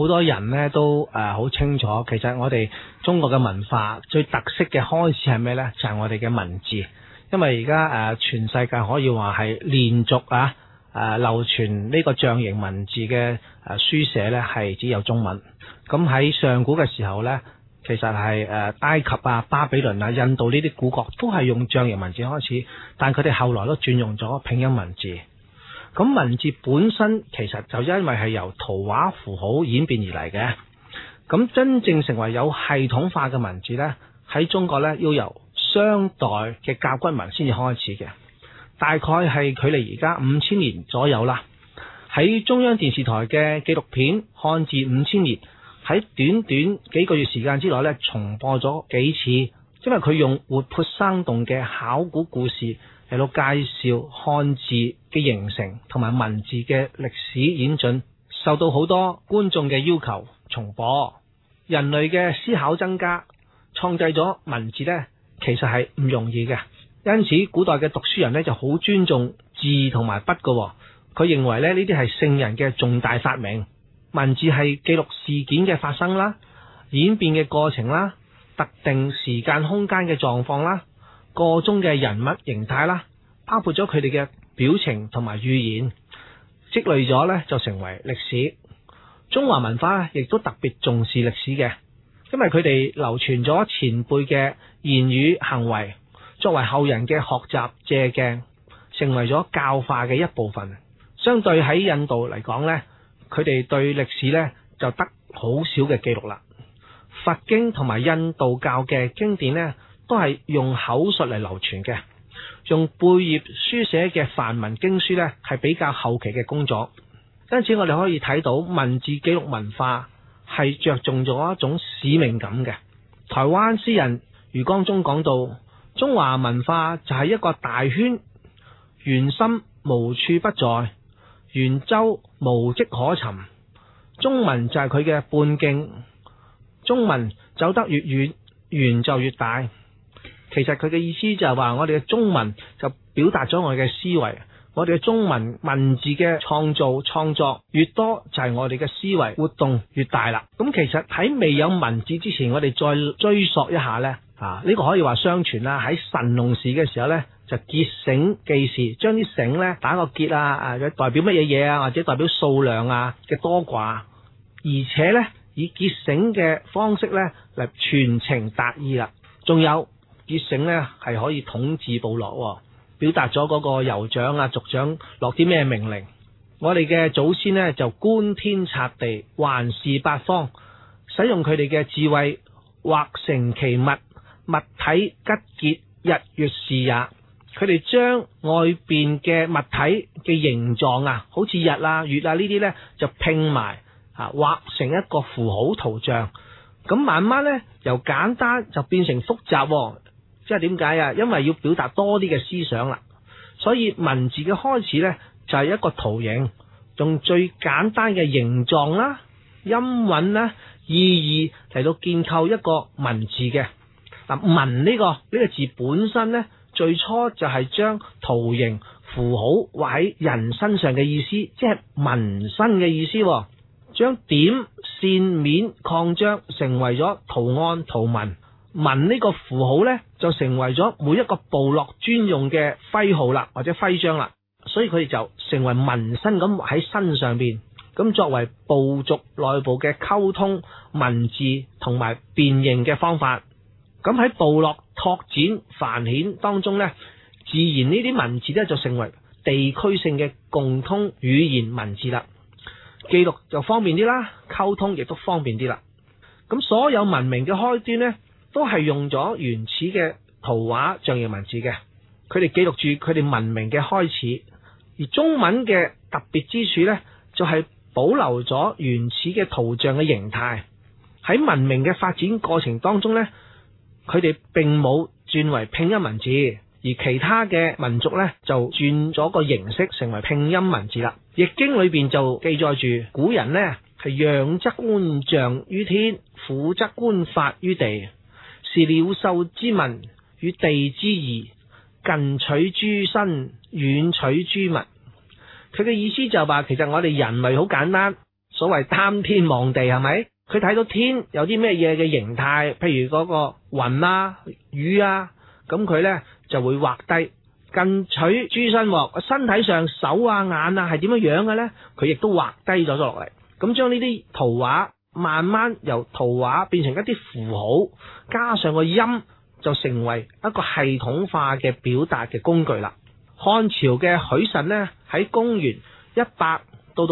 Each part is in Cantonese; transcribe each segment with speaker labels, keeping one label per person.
Speaker 1: 多人咧都好清楚，其實我哋中國嘅文化最特色嘅開始係咩呢？就係我哋嘅文字，因為而家全世界可以話係連續流傳呢個象形文字嘅書寫呢係只有中文。咁喺上古嘅時候呢，其實係埃及巴比倫印度呢啲古國都係用象形文字開始，但佢哋後來都轉用咗拼音文字。咁文字本身其實就因為係由圖畫符號演變而嚟嘅。咁真正成為有系統化嘅文字呢，喺中國呢要由商代嘅甲骨文先至開始嘅，大概係距離而家5000年左右啦。喺中央電視台嘅紀錄片《漢字5000年》，喺短短幾個月時間之內呢，重播咗幾次，因為佢用活潑生動嘅考古故事嚟到介紹漢字嘅形成同埋文字嘅歷史演進，受到好多觀眾嘅要求重播。人類嘅思考增加，創製咗文字呢，其實係唔容易嘅。因此古代嘅讀書人呢就好尊重字同埋筆㗎。佢認為呢啲係聖人嘅重大發明。文字係記錄事件嘅發生啦、演變嘅過程啦、特定時間空間嘅狀況啦、個中嘅人物形態啦，包括咗佢哋嘅表情同埋語言，積累咗呢就成為歷史。中華文化亦都特別重視歷史嘅，因為佢哋流傳咗前輩嘅言語行為，作為後人嘅學習借鏡，成為咗教化嘅一部分。相對喺印度嚟講呢，佢哋對歷史呢就得好少嘅記錄啦。佛經同埋印度教嘅經典呢，都係用口述嚟流傳嘅，用貝葉書寫嘅梵文經書呢係比較後期嘅工作。因此我哋可以睇到文字記錄文化係着重咗一種使命感嘅。台灣詩人余光中講到，中華文化就係一個大圈，圓心無處不在，圓周無迹可尋。中文就係佢嘅半徑，中文走得越遠，圓就越大。其實佢嘅意思就係話，我哋嘅中文就表達咗我哋嘅思維，我哋嘅中文文字嘅創作越多，就係我哋嘅思維活動越大啦。咁其實喺未有文字之前，我哋再追溯一下呢，呢個可以話相傳啦。喺神農氏嘅時候呢，就結繩記事，將啲繩呢打個結代表乜嘢嘢或者代表數量嘅多寡，而且呢以結繩嘅方式呢嚟傳情達意啦。仲有結繩呢係可以統治部落，表達咗嗰個酋長族長落啲咩命令。我哋嘅祖先呢就觀天察地，環視八方，使用佢哋嘅智慧畫成其物，物體吉結，日月是也。佢哋將外邊嘅物體嘅形狀好似日月呢啲呢就拼埋畫成一個符號圖像。咁慢慢呢由簡單就變成複雜，即係點解因為要表達多啲嘅思想啦。所以文字嘅開始呢就係一個圖形，用最簡單嘅形狀啦、音韻啦、意義嚟到建構一個文字嘅。文呢個字本身呢，最初就係將圖形符號畫喺人身上嘅意思，即係紋身嘅意思。將點線面擴張成為咗圖案圖文，紋呢個符號呢，就成為咗每一個部落專用嘅徽號啦，或者徽章啦。所以佢哋就成為紋身咁喺身上邊，咁作為部族內部嘅溝通文字同埋辨認嘅方法。咁喺部落拓展繁衍當中呢，自然呢啲文字呢就成為地區性嘅共通語言文字啦。記錄就方便啲啦，溝通亦都方便啲啦。咁所有文明嘅開端呢，都係用咗原始嘅圖畫象形文字嘅，佢哋記錄住佢哋文明嘅開始。而中文嘅特別之處呢，就係保留咗原始嘅圖像嘅形態。喺文明嘅發展過程當中呢，佢哋並冇轉為拼音文字，而其他嘅民族呢，就轉咗個形式成為拼音文字啦。易經裏邊就記載住古人呢係仰則觀象於天，俯則觀法於地，是鳥獸之文與地之宜，近取諸身，遠取諸物。佢嘅意思就話，其實我哋人類好簡單， 所謂擔天望地，係咪？佢睇到天有啲咩嘢嘅形態，譬如嗰個雲啊、雨啊，咁佢呢就會畫低。近取諸身喎，身體上手啊、眼啊係點樣樣嘅呢？佢亦都畫低咗落嚟。咁將呢啲圖畫慢慢由圖畫變成一啲符號，加上個音，就成為一個系統化嘅表達嘅工具啦。漢朝嘅許慎呢，喺公元100到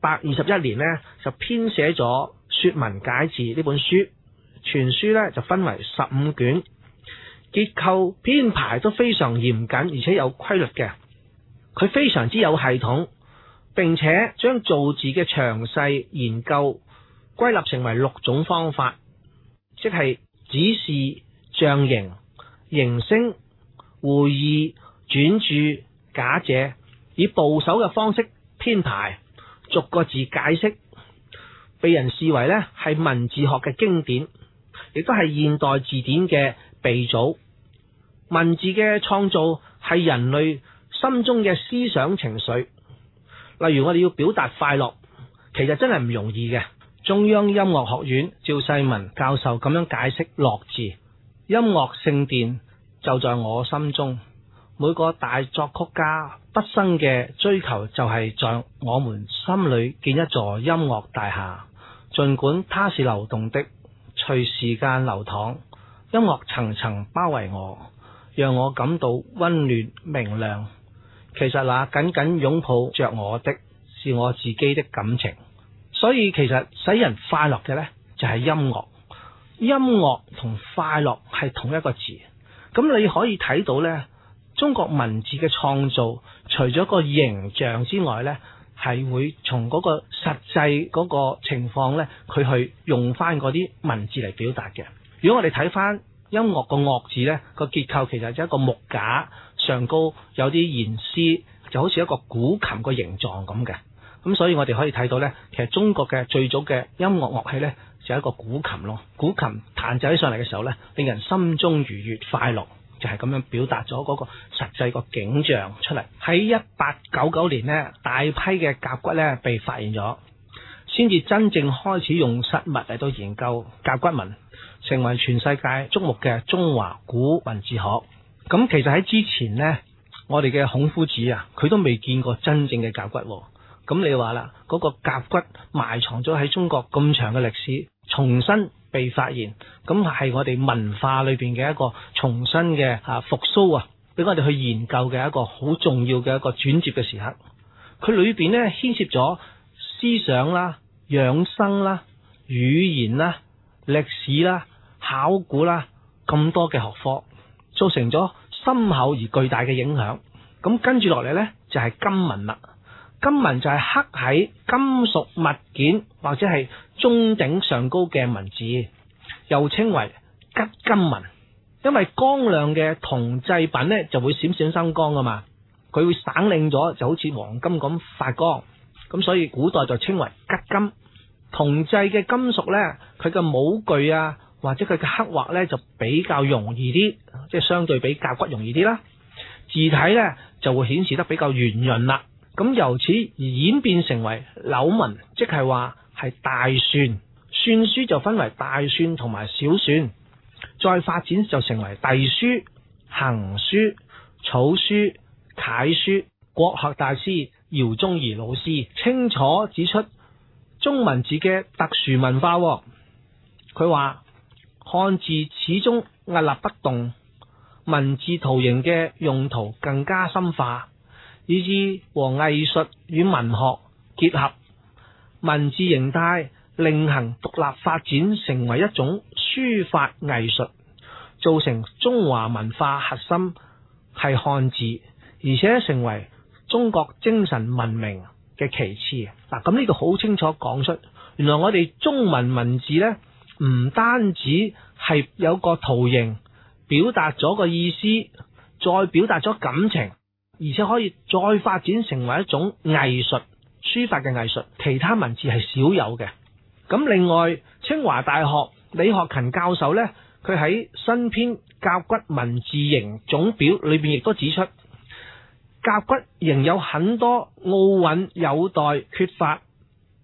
Speaker 1: 121年呢，就編寫咗《說文解字》呢本書，全書呢就分為15卷，結構編排都非常嚴謹，而且有規律嘅。佢非常之有系統，並且將造字嘅詳細研究歸納成為6種方法，即係指示、象形、形聲、會意、轉注、假借，以部首嘅方式編排，逐個字解釋，被人視為呢係文字學嘅經典，亦都係現代字典嘅鼻祖。文字嘅創造係人類心中嘅思想情緒，例如我哋要表達快樂，其實真係唔容易嘅。中央音樂學院趙世文教授咁樣解釋樂字：音樂聖殿就在我心中，每個大作曲家畢生嘅追求就係在我們心裏建一座音樂大廈，儘管它是流動的，隨時間流淌，音樂層層包圍我，讓我感到溫暖明亮。其實那緊緊擁抱着我的是我自己的感情。所以其實使人快樂嘅呢，就係音樂。音樂同快樂係同一個字。咁你可以睇到呢，中國文字嘅創造除咗個形象之外呢，係會從嗰個實際嗰個情況呢，佢去用翻嗰啲文字嚟表達嘅。如果我哋睇翻音樂個樂字呢，個結構其實就一個木架上高有啲弦絲，就好似一個古琴個形狀咁嘅。咁所以我哋可以睇到呢，其實中國嘅最早嘅音樂樂器呢，就係一個古琴咯。古琴彈奏起上嚟嘅時候呢，令人心中愉悅快樂，就係咁樣表達咗嗰個實際個景象出嚟。喺1899年呢，大批嘅甲骨呢被發現咗，先至真正開始用實物嚟到研究甲骨文，成為全世界矚目嘅中華古文字學。咁其實喺之前呢，我哋嘅孔夫子啊，佢都未見過真正嘅甲骨。咁你話啦，嗰個甲骨埋藏咗喺中國咁長嘅歷史，重新被發現，咁係我哋文化裏邊嘅一個重新嘅復甦啊，俾我哋去研究嘅一個好重要嘅一個轉折嘅時刻。佢裏邊呢牽涉咗思想啦、養生啦、語言啦、歷史啦、考古啦，咁多嘅學科，造成咗深厚而巨大嘅影響。咁跟住落嚟呢，就係金文啦。金文就係刻喺金屬物件或者係鐘鼎上高嘅文字，又稱為吉金文。因為光亮嘅銅製品呢就會閃閃生光噶嘛，佢會省領咗，就好似黃金咁發光，咁所以古代就稱為吉金。銅製嘅金屬呢，佢嘅模具啊或者佢嘅刻畫呢就比較容易啲，即係相對比甲骨容易啲啦。字體呢就會顯示得比較圓潤啦。咁由此而演變成為柳文，即係話係大篆。篆書就分為大篆同埋小篆，再發展就成為隸書、行書、草書、楷書。國學大師饒宗頤老師清楚指出中文字嘅特殊文化。佢話漢字始終屹立不動，文字圖形嘅用途更加深化，以致和藝術與文學結合，文字形態另行獨立發展，成為一種書法藝術，造成中華文化核心係漢字，而且成為中國精神文明嘅旗幟。嗱，咁呢度好清楚講出，原來我哋中文文字呢，唔單止係有個圖形表達咗個意思，再表達咗感情，而且可以再發展成為一種藝術，書法嘅藝術，其他文字係少有嘅。咁另外，清華大學李學勤教授呢，佢喺新編甲骨文字形總表裏邊亦都指出，甲骨仍有很多奧韻有待缺乏，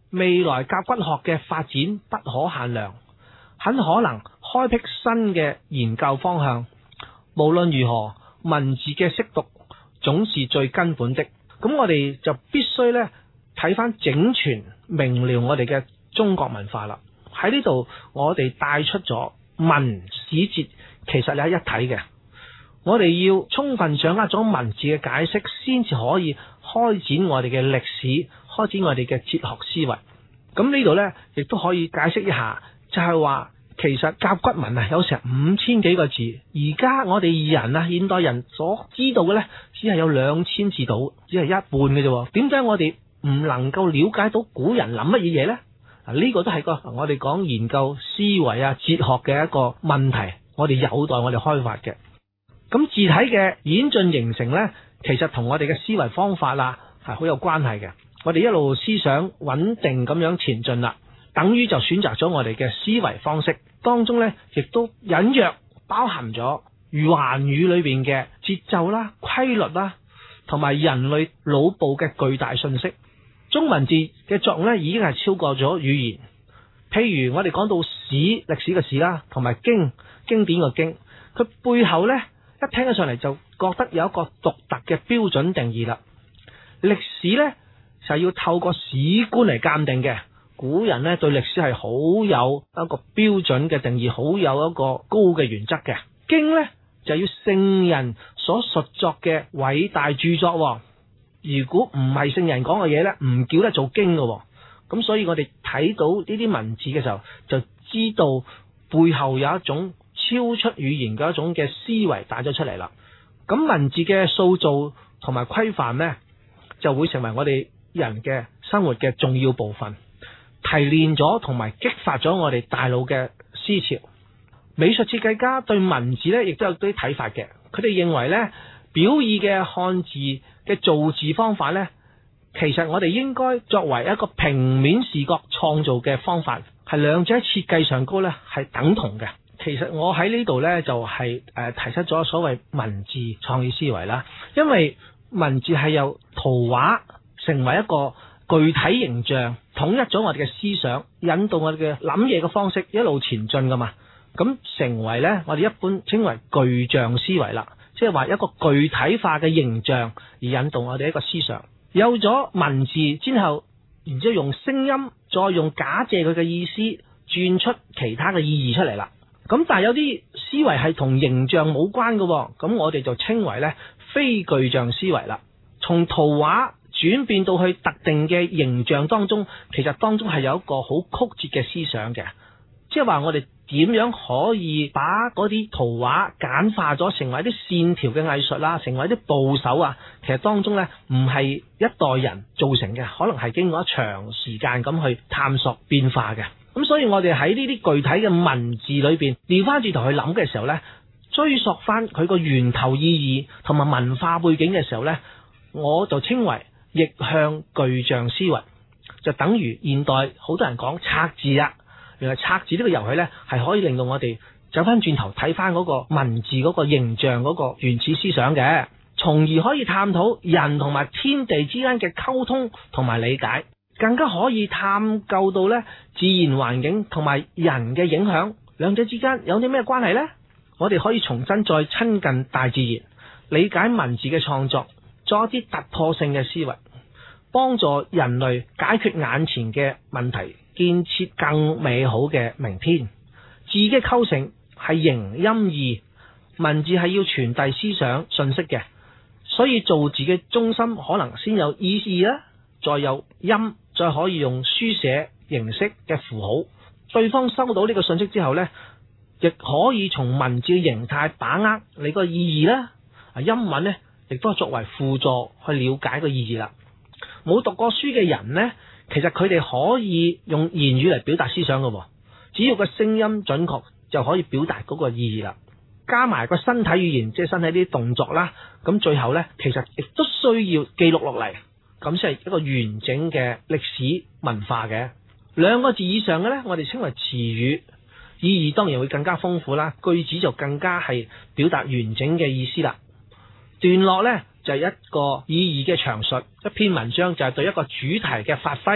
Speaker 1: 未來甲骨學嘅發展不可限量，很可能開闢新嘅研究方向。無論如何，文字嘅識讀總是最根本的。咁我哋就必須咧睇翻整全明了我哋嘅中國文化啦。喺呢度我哋帶出咗文史哲其實係一體嘅。我哋要充分掌握咗文字嘅解釋，先至可以開展我哋嘅歷史，開展我哋嘅哲學思維。咁呢度呢，亦都可以解釋一下，就係話其實甲骨文啊有成5000幾個字，而家我哋人啊現代人所知道嘅呢，只係有2000字到，只係一半嘅啫。點解我哋唔能夠了解到古人諗乜嘢嘢呢？呢個都係個我哋講研究思維啊哲學嘅一個問題，我哋有待我哋開發嘅。咁字體嘅演進形成呢，其實同我哋嘅思維方法啦係好有關係嘅。我哋一路思想穩定咁樣前進啦，等於就選擇咗我哋嘅思維方式當中呢，亦都隱約包含咗寰宇裏邊嘅節奏啦、規律啦，同埋人類腦部嘅巨大信息。中文字嘅作用呢，已經係超過咗語言。譬如我哋講到史，歷史嘅史啦，同埋經典嘅經，佢背後呢，一聽起上嚟就覺得有一個獨特嘅標準定義啦。歷史呢，就係要透過史觀嚟鑑定嘅。古人呢，對歷史係好有一個標準嘅定義，好有一個高嘅原則嘅。經呢，就要聖人所述作嘅偉大著作。如果唔係聖人講嘅嘢呢，唔叫得做經嘅。咁所以我哋睇到呢啲文字嘅時候，就知道背後有一種超出語言嘅一種嘅思維帶咗出嚟啦。咁文字嘅塑造同埋規範呢，就會成為我哋人嘅生活嘅重要部分，提煉咗同埋激發咗我哋大腦嘅思潮。美術設計家對文字呢，亦都有啲睇法嘅。佢哋認為呢，表意嘅漢字嘅造字方法呢，其實我哋應該作為一個平面視覺創造嘅方法，係兩者喺設計上高呢係等同嘅。其實我喺呢度呢，就係提出咗所謂文字創意思維啦，因為文字係由圖畫成為一個具體形象，統一咗我哋嘅思想，引導我哋嘅諗嘢嘅方式一路前進噶嘛。咁成為呢，我哋一般稱為具象思維啦，即係話一個具體化嘅形象而引導我哋一個思想。有咗文字之後，然之後用聲音再用假借佢嘅意思轉出其他嘅意義出嚟啦。咁但係有啲思維係同形象冇關嘅，咁我哋就稱為呢非具象思維啦。從圖畫轉變到去特定嘅形象當中，其實當中係有一個好曲折嘅思想嘅，即係話我哋點樣可以把嗰啲圖畫簡化咗，成為一啲線條嘅藝術啦，成為一啲部首啊，其實當中呢唔係一代人造成嘅，可能係經過一長時間咁去探索變化嘅。咁所以我哋喺呢啲具體嘅文字裏邊，調翻轉頭去諗嘅時候呢，追溯翻佢個源頭意義同埋文化背景嘅時候呢，我就稱為逆向具象思維，就等於現代好多人講拆字啊。原來拆字呢個遊戲呢，係可以令到我哋走翻轉頭睇翻嗰個文字嗰個形象嗰個原始思想嘅，從而可以探討人同埋天地之間嘅溝通同埋理解，更加可以探究到呢自然環境同埋人嘅影響，兩者之間有啲咩關係呢？我哋可以重新再親近大自然，理解文字嘅創作，做一啲突破性嘅思維，幫助人類解決眼前嘅問題，建設更美好嘅明天。字嘅構成係形音義，文字係要傳遞思想信息嘅，所以造字嘅中心可能先有意義啦，再有音，再可以用書寫形式嘅符號。對方收到呢個信息之後呢，亦可以從文字嘅形態把握你個意義啦。音韻呢，亦都係作為輔助去了解個意義啦。冇讀過書嘅人呢，其實佢哋可以用言語嚟表達思想嘅，只要個聲音準確就可以表達嗰個意義啦。加埋個身體語言，即係身體啲動作啦，咁最後呢，其實亦都需要記錄落嚟，咁先係一個完整嘅歷史文化嘅。2個字以上嘅呢，我哋稱為詞語，意義當然會更加豐富啦，句子就更加係表達完整嘅意思啦。段落呢，就係一個意義嘅詳述，一篇文章就係對一個主題嘅發揮。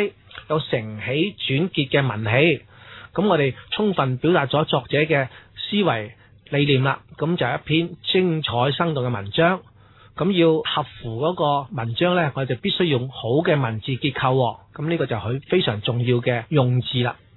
Speaker 1: 有承起轉結嘅文氣。咁我哋充分表達咗作者嘅思維理念啦，咁就係一篇精彩生動嘅文章。咁要合乎嗰個文章呢，我哋就必須用好嘅文字結構。咁呢個就係佢非常重要嘅用字啦。